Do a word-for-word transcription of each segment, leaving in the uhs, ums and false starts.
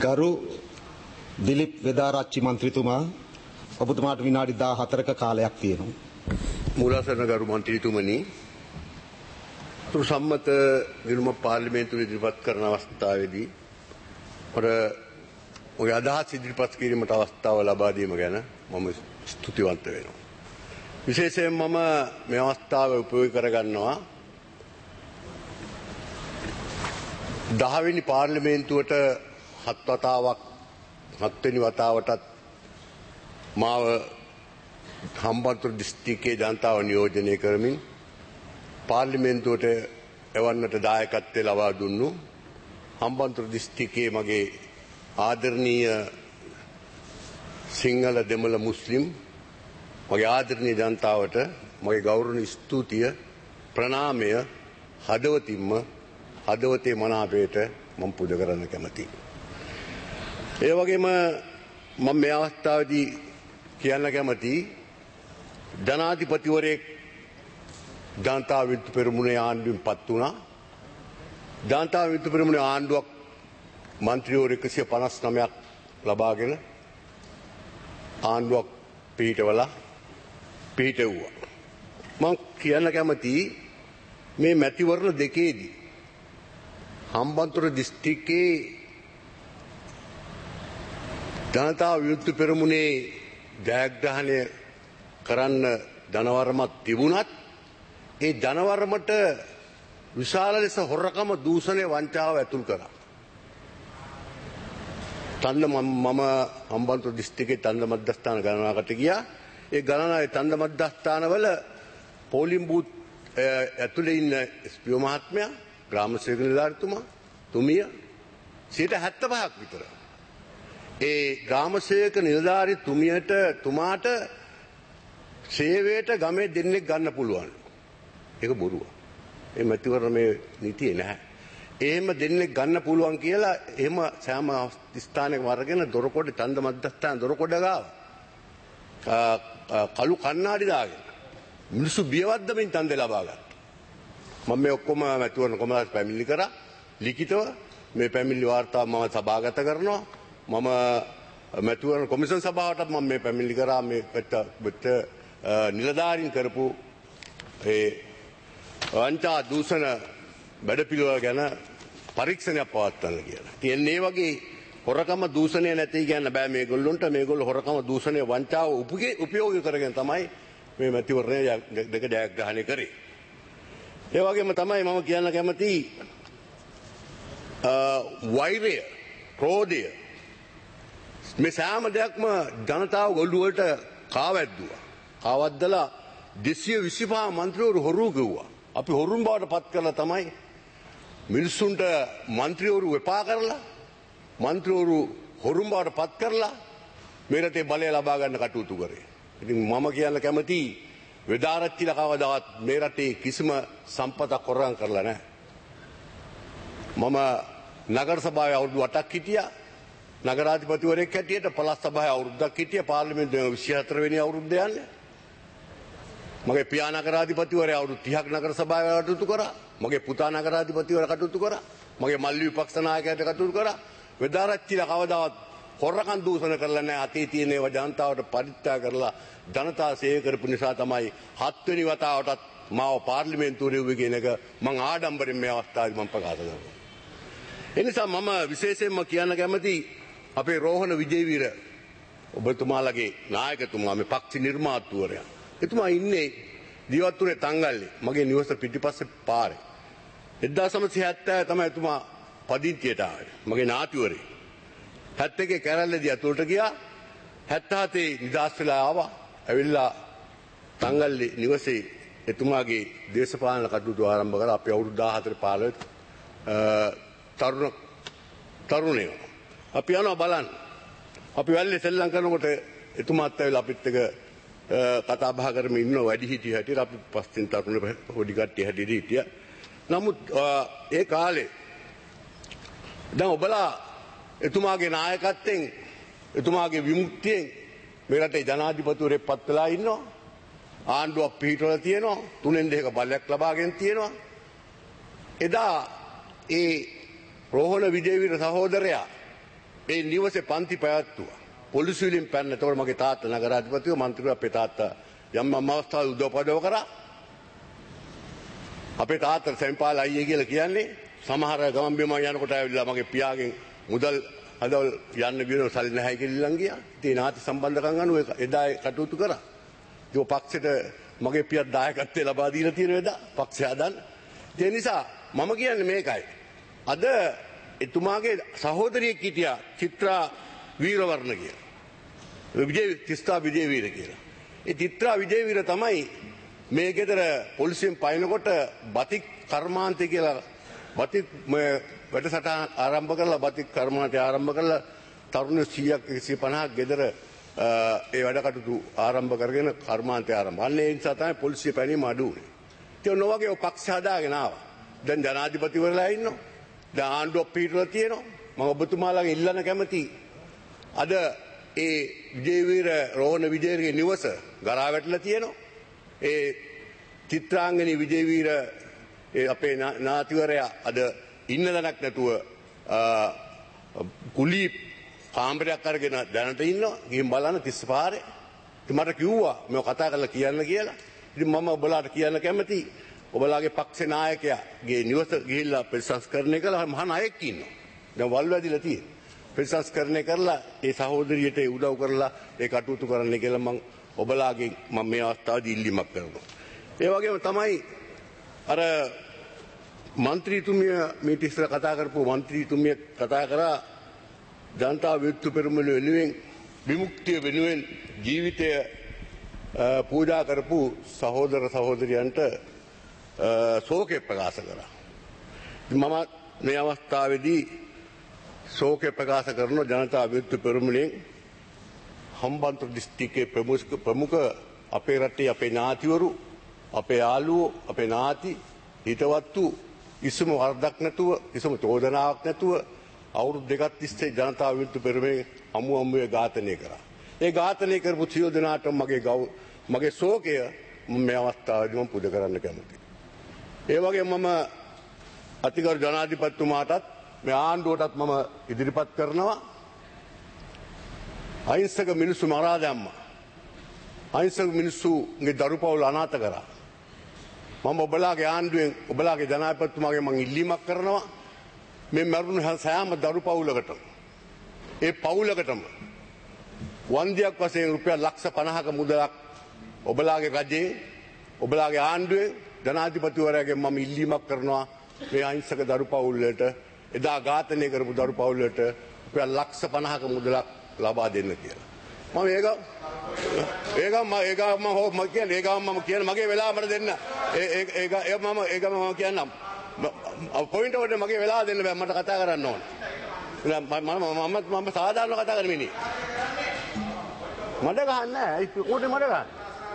ගරු දිලිප් වෙදාරච්චි මන්ත්‍රීතුමා ඔබතුමාට විනාඩි දාහතරක කාලයක් තියෙනවා. මූලාසන ගරු මන්ත්‍රීතුමනි තුරු සම්මත ගිණුම පාර්ලිමේන්තුවේ ඉදිරිපත් කරන අවස්ථාවේදී ඔර ඔය අදහස් ඉදිරිපත් කිරීමට අවස්ථාව ලබා දීම ගැන මම ස්තුතිවන්ත වෙනවා. විශේෂයෙන් මම මේ අවස්ථාව උපයෝගී කරගන්නවා දහවෙනි පාර්ලිමේන්තුවට හත් වතාවක් හත්වෙනි වතාවටත් මාව හම්බන්තොට දිස්ත්‍රික්කයේ ජනතාව නියෝජනය කරමින් පාර්ලිමේන්තුවට එවන්නට දායකත්වය ලබා දුන්නු හම්බන්තොට දිස්ත්‍රික්කයේ මගේ ආදරණීය සිංහල දෙමළ මුස්ලිම් මගේ ආදරණීය ජනතාවට මගේ ගෞරවනීය ස්තුතිය ප්‍රණාමය හදවතින්ම හදවතේ මනාපයට මම පුද කරන්න කැමතියි. ඒ වගේම මම මේ අවස්ථාවේදී කියන්න කැමතියි ජනාධිපතිවරයෙක් ජනතා විමුක්ති පෙරමුණේ ආණ්ඩුවෙන් පත් වුණා. ජනතා විමුක්ති පෙරමුණේ ආණ්ඩුවක් මන්ත්‍රීවරු එකසිය පනස් නවයක් ලබාගෙන ආණ්ඩුවක් පිහිටවලා පිහිටවුවා. මම කියන්න කැමතියි මේ මැතිවරණ දෙකේදී හම්බන්තොට දිස්ත්‍රික්කයේ ජනතා විමුක්ති පෙරමුණේ ජයග්‍රහණය කරන්න ජනවරමක් තිබුණත් ඒ ජනවරමට විශාල ලෙස හොරකම දූෂණය වංචාව ඇතුල් කරා. තණ්ඩ මම හම්බන්තොට දිස්ත්‍රික්කයේ තණ්ඩ මධ්‍යස්ථාන ගණනාවකට ගියා. ඒ ගණනාවේ තණ්ඩ මධ්‍යස්ථානවල පෝලිං බූත් ඇතුලේ ඉන්න එස් පී ඕ මහත්මයා ග්‍රාම සේවක නිලධාරිතුමා තුමිය සියයට හැත්තෑ පහක් විතර. ඒ ග්‍රාම සේවක නිලධාරි තුමියට තුමාට සේවයට ගමේ දෙන්නෙක් ගන්න පුළුවන්. ඒක බොරුව. ඒ මැතිවරණ මේ නීතියේ නැහැ. එහෙම දෙන්නෙක් ගන්න පුළුවන් කියලා එහෙම සෑම ස්ථානයකම අරගෙන දොරකොඩ ඡන්ද මධ්‍යස්ථාන දොරකොඩ ගාව කළු කණ්ණාඩි දාගෙන මිනිස්සු බියවද්දමින් ඡන්දේ ලබා ගත්තා. මම මේ ඔක්කොම මැතිවරණ කොමසාරිස් පැමිණිලි කරා ලිඛිතව මේ පැමිණිලි වාර්තාව මම සභාගත කරනවා. මම මැතිවරණ කොමිෂන් සභාවටත් මම මේ පැමිණිලි කරා මේ පිට නිලධාරීන් කරපු ඒ වංචා දූෂණ වැඩපිළිවෙල ගැන පරීක්ෂණයක් පවත්වන්න කියලා. ඉතින් මේ වගේ හොරකම දූෂණය නැති කියන්න බෑ මේගොල්ලොන්ට. මේගොල්ලෝ හොරකම දූෂණය වංචාව උපයෝගී කරගෙන තමයි මේ මැතිවරණය දෙක ජයග්‍රහණය කරේ. ඒ වගේම තමයි මම කියන්න කැමති වෛරය, ක්‍රෝධය මේ සෑම දෙයක්ම ජනතාව ගොළුවලට කාවැද්දුවා. කාවද්දලා දෙසිය විසිපහ මන්ත්‍රීවරු හොරු කිව්වා. අපි හොරුන් බවට පත් කරලා තමයි මිනිස්සුන්ට මන්ත්‍රීවරු එපා කරලා මන්ත්‍රීවරු හොරුන් බවට පත් කරලා මේ රටේ බලය ලබා ගන්න කටයුතු කරේ. ඉතින් මම කියන්න කැමතියි වෙදාරච්චිලා කවදාවත් මේ රටේ කිසිම සම්පතක් හොරගම් කරලා නැහැ. මම නගර සභාවේ අවුරුදු අටක් හිටියා. නගරාධිපතිවරයෙක් හැටියට පළාත් සභාවේ අවුරුද්දක් හිටියා. පාර්ලිමේන්තුවේ විසිහතර වෙනි අවුරුද්ද යන්නේ. මගේ පියා නගරාධිපතිවරයා අවුරුදු තිහක් නගර සභාවේ කටයුතු කරා. මගේ පුතා නගරාධිපතිවරයා කටයුතු කරා. මගේ මල්ලි විපක්ෂ නායකයාට කටයුතු කරා. වෙදාරච්චිලා කවදාවත් හොරකම් දූෂණ කරලා නැහැ. අතේ තියෙන ඒවා ජනතාවට පරිත්‍යාග කරලා ජනතා සේවය කරපු නිසා තමයි හත්වෙනි වතාවටත් මාව පාර්ලිමේන්තුවේ ඉවුවේ කියන එක මම ආඩම්බරෙන් මේ අවස්ථාවේ මම ප්‍රකාශ කරනවා. ඒ නිසා මම විශේෂයෙන්ම කියන්න කැමති අපේ රෝහණ විජේවීර ඔබතුමාලගේ නායකතුමා මේ පක්ෂ නිර්මාතෘවරයා. එතුමා ඉන්නේ දිවත්තුනේ තංගල්ලේ මගේ නිවස පිටිපස්සේ පාරේ. එක්දාස් නවසිය හැත්තෑ තමයි එතුමා පදිංචියට ආවේ. මගේ නාතිවරේ. හැත්තෑකේ කැරැල්ලදී අතුලට ගියා. හැත්තෑහතේ නිදාස් වෙලා ආවා. ඇවිල්ලා තංගල්ලේ නිවසේ එතුමාගේ දේශපාලන කටයුතු ආරම්භ කරලා අපි අවුරුදු දාහතර පහළොව තරුණ තරුණයෝ අපි යනවා බලන්න. අපි වැල්ලේ සෙල්ලම් කරනකොට එතුමාත් ඇවිල්ලා අපිත් එක්ක කතා බහ කරමින් ඉන්න වැඩි හිටිය හැටියට අපි පස්තින් තරුණ පොඩි කට්ටිය හැටියට හිටියා. නමුත් ඒ කාලේ දැන් ඔබලා එතුමාගේ නායකත්වයෙන් එතුමාගේ විමුක්තියෙන් මේ රටේ ජනාධිපතිවරයෙක් පත් වෙලා ඉන්නවා. ආණ්ඩුවක් පිහිටවලා තියෙනවා. තුනෙන් දෙකක බලයක් ලබාගෙන තියෙනවා. එදා ඒ රෝහණ විජේවීර සහෝදරයා ඒ නිවසේ පන්ති පැවැත්තුවා. පොලිසිය වලින් පැන්න. එතකොට මගේ තාත්තා නගරාධිපතිව මන්ත්‍රීව අපේ තාත්තා යම් යම් අවස්ථාවල උදව්පදව කරා. අපේ තාත්තා සෙම්පාල අයියේ කියලා කියන්නේ සමහර ගමන් බිමන් යනකොට ඇවිල්ලා මගේ පියාගෙන් මුදල් හදවල් යන්න ගියන සල්ලි නැහැ කියලා ඉල්ලන් ගියා. ඉතින් නාති සම්බන්ධකම් අනුව එදා කටයුතු කරා. ඒ පක්ෂෙට මගේ පියා දායකත්වයේ ලබා දීලා තියෙන එදා පක්ෂය හදන්න. ඒ නිසා මම කියන්නේ මේකයි. අද එතුමාගේ සහෝදරියෙක් හිටියා චිත්‍රා වීරවර්ණ කියලා. විජේ තිස්තා විජේවීර කියලා. ඒ චිත්‍රා විජේවීර තමයි මේ ගෙදර පොලිසියෙන් පයින්නකොට බතික් කර්මාන්තය කියලා බතික් වැඩසටහන ආරම්භ කරලා බතික් කර්මාන්තය ආරම්භ කරලා තරුණ සීයක් එකසිය පනහක් ගෙදර ඒ වැඩ කටයුතු ආරම්භ කරගෙන කර්මාන්තය ආරම්භ. අන්න ඒ නිසා තමයි පොලිසිය පැනීම අඩු වුනේ. ඒ නොවගේ ඔය පක්ෂ හදාගෙන ආවා. දැන් ජනාධිපතිවරලා ඉන්නවා. දැන් ආණ්ඩුව පිටුලා තියෙනවා. මම ඔබතුමාලාගෙන් ඉල්ලන්න කැමති අද ඒ විජේවීර රෝහණ විජේවීරගේ නිවස ගරා වැටලා තියෙනවා. ඒ චිත්‍රාංගනී විජේවීර ඒ අපේ නාතිවරයා අද ඉන්න දණක් නැතුව කුලී කාමරයක් අරගෙන දැනට ඉන්නවා. ගිහින් බලන්න තිස්ස පාරේ. ඉතින් මට කිව්වා මම කතා කරලා කියන්න කියලා. ඉතින් මම ඔබලාට කියන්න කැමති ඔබලාගේ පක්ෂ නායකයාගේ නිවස ගිහිල්ලා ප්‍රතිසංස්කරණය කළා මහා නායකයෙක් ඉන්නවා. දැන් වල් වැදිලා තියෙනවා. ප්‍රතිසංස්කරණය කරලා ඒ සහෝදරියට උදව් කරලා ඒ කටයුතු කරන්න කියලා මම ඔබලාගෙන් මම මේ අවස්ථාවේදී ඉල්ලීමක් කරනවා. ඒ වගේම තමයි අර මන්ත්‍රීතුමිය මේ ඉස්සර කතා කරපු මන්ත්‍රීතුමිය කතා කරා ජනතා විමුක්ති පෙරමුණ වෙනුවෙන් විමුක්තිය වෙනුවෙන් ජීවිතය පූජා කරපු සහෝදර සහෝදරියන්ට ශෝකය ප්‍රකාශ කරා. මම මේ අවස්ථාවේදී ශෝකය ප්‍රකාශ කරන ජනතා විමුක්ති පෙරමුණෙන් හම්බන්තොට දිස්ත්‍රික්කයේ ප්‍රමුඛ ප්‍රමුඛ අපේ රටේ අපේ ඥාතිවරු අපේ යාළුවෝ අපේ ඥාති හිතවත්තු කිසිම වරදක් නැතුව කිසිම චෝදනාවක් නැතුව අවුරුදු දෙකක් තිස්සේ ජනතා විමුක්ති පෙරමුණේ අමු අමුවේ ඝාතනය කරා. ඒ ඝාතනය කරපු සියලු දෙනාට මගේ ගෞ මගේ ශෝකය මේ අවස්ථාවේදී මම පුද කරන්න කැමතියි. ඒ වගේම මම අතිගරු ජනාධිපතිතුමාටත් මේ ආණ්ඩුවටත් මම ඉදිරිපත් කරනවා අහිංසක මිනිස්සු මරා දැම්මා. අහිංසක මිනිස්සුගේ දරුපවුල් අනාථ කරා. මම ඔබලාගේ ආණ්ඩුවෙන් ඔබලාගේ ජනාධිපතිතුමාගේ මම ඉල්ලීමක් කරනවා මේ මරුණු සෑම දරුපවුලකටම ඒ පවුලකටම වන්දියක් වශයෙන් රුපියල් ලක්ෂ පනහක මුදලක් ඔබලාගේ රජයෙන් ඔබලාගේ ආණ්ඩුවෙන් ජනාධිපතිවරයාගෙන් මම ඉල්ලීමක් කරනවා මේ අහිංසක දරුපවුල් වලට එදා ඝාතනය කරපු දරුපවුල් වලට රුපියල් ලක්ෂ පනහක මුදලක් ලබා දෙන්න කියලා. මම ඒක ඒක මම ඒක මම හො මම කියන්නේ ඒක මම කියන මගේ වෙලාව මට දෙන්න. ඒ ඒක ඒක මම ඒක මම කියන්නම්. පොයින්ට් එකට මගේ වෙලාව දෙන්න බෑ මට කතා කරන්න ඕන. මම මම මම සාධාරණව කතා කරන්නේ මිනිහ. මඩ ගහන්නේ නැහැ. ඒ කොටේ මඩ ගහන්නේ.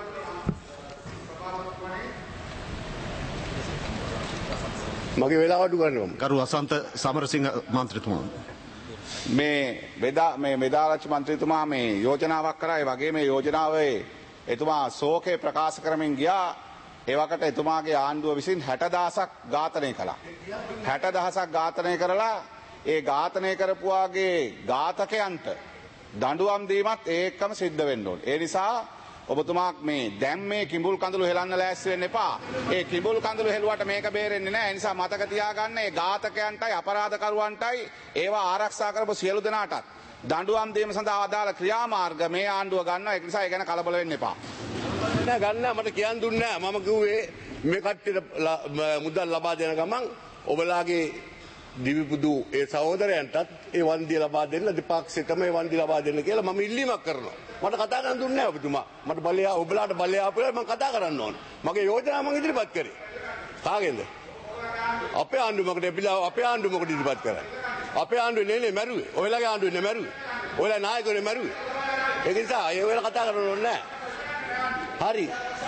මගේ වෙලාව අඩු කරනවා. ගරු අසන්ත සමරසිංහ මන්ත්‍රීතුමා මේ වෙදා මේ මෙදාරච්චි මන්ත්‍රීතුමා මේ යෝජනාවක් කරා. ඒ වගේ මේ යෝජනාවේ එතුමා ශෝකේ ප්‍රකාශ කරමින් ගියා. ඒ වකට එතුමාගේ ආණ්ඩුව විසින් හැට දහසක් ඝාතනය කළා. හැට දහසක් ඝාතනය කරලා ඒ ඝාතනය කරපුවාගේ ඝාතකයන්ට දඬුවම් දීමත් ඒකම සිද්ධ වෙන්න ඕනේ. ඒ නිසා ඔබතුමා මේ දැන් මේ කිඹුල් කඳුළු හෙලන්න ලෑස්ති වෙන්න එපා. ඒ කිඹුල් කඳුළු හෙලුවට මේක බේරෙන්නේ නැහැ. ඒ නිසා මතක තියාගන්න මේ ඝාතකයන්ටයි අපරාධකරුවන්ටයි ඒවා ආරක්ෂා කරපු සියලු දෙනාටත් දඬුවම් දීම සඳහා අදාළ ක්‍රියාමාර්ග මේ ආණ්ඩුව ගන්නවා. ඒ නිසා ඒ ගැන කලබල වෙන්න එපා. නෑ ගන්න මට කියන්න දුන්නේ නෑ. මම කිව්වේ මේ කට්ටියට මුදල් ලබා දෙන ගමන් ඔබලාගේ දිවිපුදු ඒ සහෝදරයන්ටත් ඒ වන්දිය ලබා දෙන්න දෙපාක්ෂයටම ඒ වන්දිය ලබා දෙන්න කියලා මම ඉල්ලීමක් කරනවා. මට කතා කරන්න දුන්නේ නැහැ ඔබතුමා. මට බලය ඔබලාට බලය ආපුවා මම කතා කරන්න ඕන. මගේ යෝජනා මම ඉදිරිපත් කරේ. කාගෙන්ද? අපේ ආණ්ඩුවකට එපිලා අපේ ආණ්ඩුවකට ඉදිරිපත් කරා. අපේ ආණ්ඩුවේ නෙනේ මැරුවේ. ඔයලාගේ ආණ්ඩුවේ නෙ මැරුවේ. ඔයලා නායකයෝ මැරුවේ. ඒක නිසා ඒ වෙලාව කතා කරන්න ඕනේ නැහැ. හරි.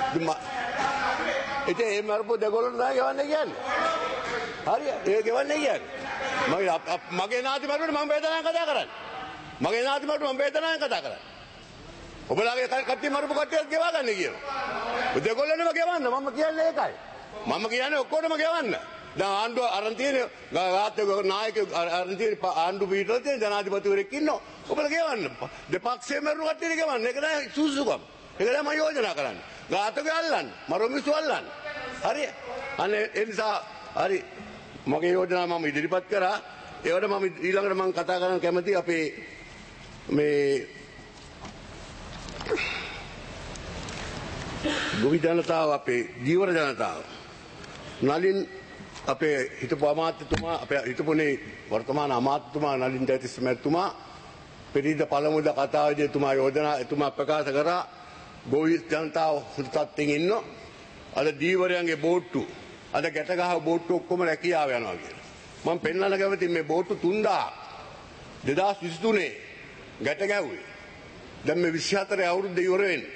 ඉතින් ඒ මරපු දෙගොල්ලෝ නෑ ගෙවන්නේ කියන්නේ. හරි. ඒ ගෙවන්නේ කියන්නේ. මගේ මගේ නාති මරුවට මම වේදනාවෙන් කතා කරන්නේ. මගේ නාති මරුවට මම වේදනාවෙන් කතා කරන්නේ. ඔබලාගේ කට්ටිය මරපු කට්ටියත් ගෙවා ගන්න කියනවා. දෙගොල්ලන්ම ගෙවන්න මම කියන්නේ ඒකයි. මම කියන්නේ ඔක්කොටම ගෙවන්න. දැන් ආණ්ඩුව අරන් තියෙන රාජ්‍ය නායක අරන් තියෙන ආණ්ඩුව පිටරට තියෙන ජනාධිපතිවරයෙක් ඉන්නවා. ඔබලා ගෙවන්න. දෙපක්ෂයේ මරු කට්ටියට ගෙවන්න. ඒක නෑ සුසුකම්. ඒක නෑ මම යෝජනා කරන්නේ. ඝාතකයෝ අල්ලන්න. මරමිසු අල්ලන්න. හරි. අනේ ඒ නිසා හරි මගේ යෝජනා මම ඉදිරිපත් කරා. ඒවට මම ඊළඟට මම කතා කරන්න කැමති අපේ මේ ගොවි ජනතාව අපේ ජීවර ජනතාව නලින් අපේ හිටපු අමාත්‍යතුමා අපේ හිටපුනේ වර්තමාන අමාත්‍යතුමා නලින් ජයතිස්ස මැතිතුමා පෙරේද පළමුද කතාවේදී එතුමා යෝජනා එතුමා ප්‍රකාශ කරා ගොවි ජනතාව හොඳ තත්ත්වෙන් ඉන්නවා. අද දීවරයන්ගේ බෝට්ටු අද ගැට ගහ බෝට්ටු ඔක්කොම රැකියාව යනවා කියලා. මම පෙන්වන්න කැමති මේ බෝට්ටු තුන්දාහක් දෙදාස් විසිතුනේ ගැට ගැහුවේ. දැන් මේ විසිහතරේ අවුරුද්ද ඉවර වෙන්නේ.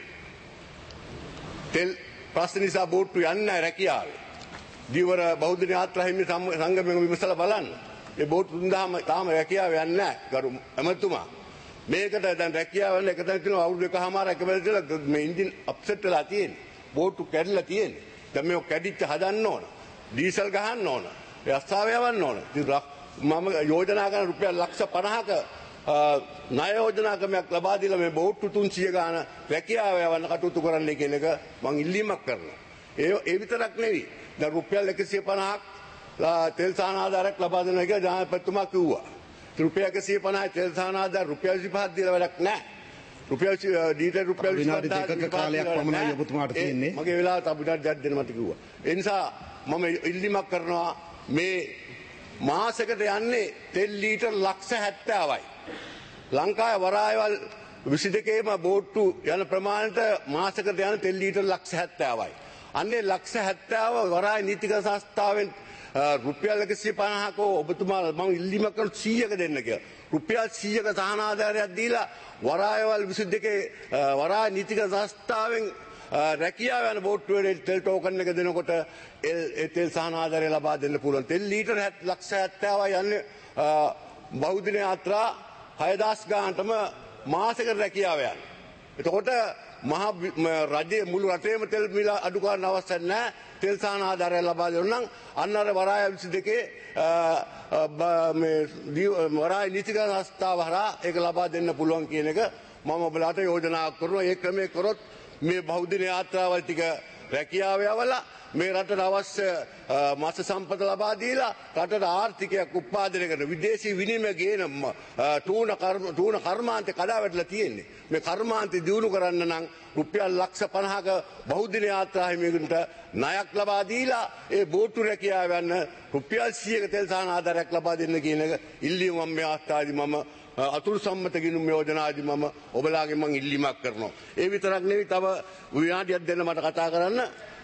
තෙල් ප්‍රශ්න නිසා බෝට්ටු යන්නේ නැහැ රැකියාවේ. දීවර බෞද්ධ යාත්‍රා හිමි සංගමයෙන් විමසලා බලන්න. මේ බෝට්ටු තුන්දාහම තාම රැකියාවේ යන්නේ නැහැ ගරු එමතුමා. මේකට දැන් රැකියාව යන එක දැන් තියෙනවා අවුරුදු එකමාරක් එකවර ඉඳලා මේ එන්ජින් අප්සෙට් වෙලා තියෙන්නේ. බෝට්ටු කැඩලා තියෙන්නේ. දැන් මේක කැඩිච්ච හදන්න ඕන. ඩීසල් ගහන්න ඕන. රස්සාව යවන්න ඕන. ඉතින් මම යෝජනා කරන රුපියල් ලක්ෂ පනහක ණය යෝජනා ක්‍රමයක් ලබා දීලා මේ බෝට්ටු තුන්සිය ගාන රැකියාව යවන්න කටයුතු කරන්න කියන එක මම ඉල්ලීමක් කරනවා. ඒ ඒ විතරක් නෙවෙයි. දැන් රුපියල් එකසිය පනහක් තෙල් සහන ආධාරයක් ලබා දෙනවා කියලා ජනාධිපතිතුමා කිව්වා. රුපියල් එකසිය පනහයි තෙල් සහන ආධාර රුපියල් විසිපහක් දීලා වැඩක් නැහැ. රුපියල් දීට රුපියල් විනාඩි දෙකක කාලයක් පමණයි ඔබතුමාට තියෙන්නේ. මගේ වෙලාවට අපිට දෙයක් දෙන්න මට කිව්වා. ඒ නිසා මම ඉල්ලීමක් කරනවා මේ මාසෙකට යන්නේ තෙල් ලීටර් ලක්ෂ හැත්තෑවයි. ලංකාවේ වරායවල් විසි දෙකේම බෝට්ටු යන ප්‍රමාණයට මාසෙකට යන තෙල් ලීටර් ලක්ෂ හැත්තෑවයි. අන්නේ ලක්ෂ හැත්තෑව වරාය නීතික සංස්ථාවෙන් රුපියල් එකසිය පනහක ඔබතුමා මම ඉල්ලීමක් කරන සීයක දෙන්න කියලා. රුපියල් සීයක සහන ආධාරයක් දීලා වරායවල් විසි දෙකේ වරාය නීතික සංස්ථාවෙන් රැකියාව යන බෝට්ටුවේ තෙල් ටෝකන් එක දෙනකොට ඒ තෙල් සහන ආධාරය ලබා දෙන්න පුළුවන්. තෙල් ලීටර් ලක්ෂ හැත්තෑවයි යන්නේ බෞද්ධ යාත්‍රා හයදාස් ගානටම මාසෙකට රැකියාව යන. එතකොට මහා රජයේ මුළු රටේම තෙල් මිල අඩු කරන්න අවශ්‍ය නැහැ. තෙල් සහන ආධාරය ලබා දෙන්න නම් අන්න අර වරාය විසි දෙකේ මේ වරාය නීතික සංස්ථාව හරහා ඒක ලබා දෙන්න පුළුවන් කියන එක මම ඔබලාට යෝජනා කරනවා. ඒ ක්‍රමයේ කරොත් මේ බෞද්ධ යාත්‍රාවල් ටික රැකියාව යවලා මේ රටට අවශ්‍ය මත්ස්‍ය සම්පත ලබා දීලා රටට ආර්ථිකයක් උත්පාදනය කරන විදේශී විනිමය ගේන තූණ කර්ම තූණ කර්මාන්තේ කඩා වැටලා තියෙන්නේ. මේ කර්මාන්තේ දියුණු කරන්න නම් රුපියල් ලක්ෂ පනහක බෞද්ධ යාත්‍රා හිමියන්ට ණයක් ලබා දීලා ඒ බෝට්ටු රැකියාව යන රුපියල් සීයක තෙල් සහන ආධාරයක් ලබා දෙන්න කියන එක ඉල්ලීම මම මේ අවස්ථාවේදී මම අතුරු සම්මත ගිණුම් යෝජනාදී මම ඔබලාගෙන් මම ඉල්ලීමක් කරනවා. ඒ විතරක් නෙවෙයි තව විනාඩියක් දෙන්න මට කතා කරන්න.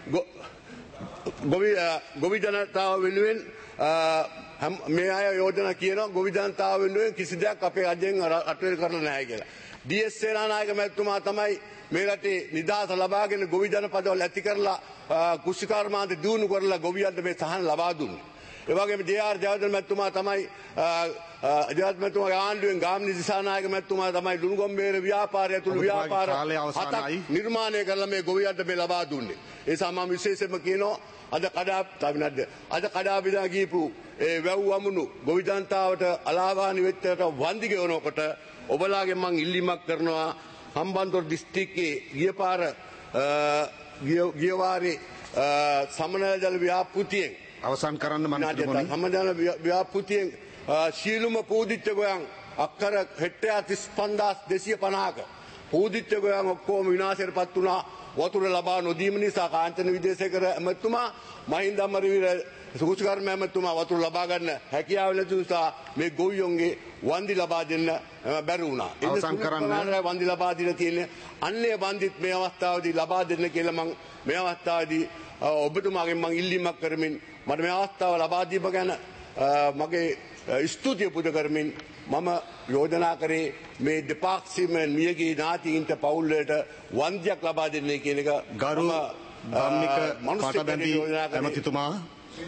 ගොවි ගොවි ජනතාව වෙනුවෙන් මේ අය යෝජනා කියනවා ගොවි ජනතාව වෙනුවෙන් කිසි දෙයක් අපේ රජයෙන් අටවෙල් කරලා නැහැ කියලා. ඩී එස් සේනානායක මැතිතුමා තමයි මේ රටේ නිදහස ලබාගෙන ගොවි ජනපදවල ඇති කරලා කුෂ්ඨකර්මාන්ත දියුණු කරලා ගොවියන්ට මේ සහන ලබා දුන්නේ. ඒ වගේම ජේ ආර් ජයවර්ධන මැතිතුමා තමයි ජයවර්ධන මැතිතුමාගේ ආණ්ඩුවෙන් ගාමිණී දිසානායක මැතිතුමා තමයි ලුණුගොම්බේර ව්‍යාපාරය ඇතුළු ව්‍යාපාර හතක් නිර්මාණය කරලා මේ ගොවියන්ට මේ ලබා දුන්නේ. ඒ නිසා මම විශේෂයෙන්ම කියනවා අද කඩා තවිනද්ද අද කඩා බිඳා ගියපු ඒ වැව් වමුණු ගොවි ජනතාවට අලාභානි වෙච්චට වන්දි ගෙවනකොට ඔබලාගෙන් මම ඉල්ලීමක් කරනවා හම්බන්තොට දිස්ත්‍රික්කයේ ගිය පාර ගිය වාරේ සමනල ජල ව්‍යාපෘතියෙන් අවසන් කරන්න මන්ත්‍රීතුමනි සමනල ව්‍යාපෘතියෙන් ශීලුම පූදිච්ච ගොයන් අක්කර හෙක්ටයාර් තිස් පන්දාස් දෙසිය පනහක පූදිච්ච ගොයන් ඔක්කොම විනාශයට පත් වුණා. වතුර ලබා නොදීම නිසා කාංචන විදේශේකර ඇමතුමා මහින්ද අමරවීර සුකුෂ්කර්ම ඇමතුමා වතුර ලබා ගන්න හැකියාව නැති නිසා මේ ගොවියොන්ගේ වන්දි ලබා දෙන්න බැරි වුණා. අවසන් කරන්න වන්දි ලබා දීලා තියෙන්නේ අන්නේ වන්දිත් මේ අවස්ථාවේදී ලබා දෙන්න කියලා මම මේ අවස්ථාවේදී ඔබතුමාගෙන් මම ඉල්ලීමක් කරමින් මට මේ අවස්ථාව ලබා දීම ගැන මගේ ස්තුතිය පුද කරමින් මම යෝජනා කරේ මේ දෙපාක්ෂිකම මියගිය ඥාතීන්ට පවුල් වලට වන්දියක් ලබා දෙන්නේ කියන එක ගරු ධම්මික පාටබැඳි ඇමතිතුමා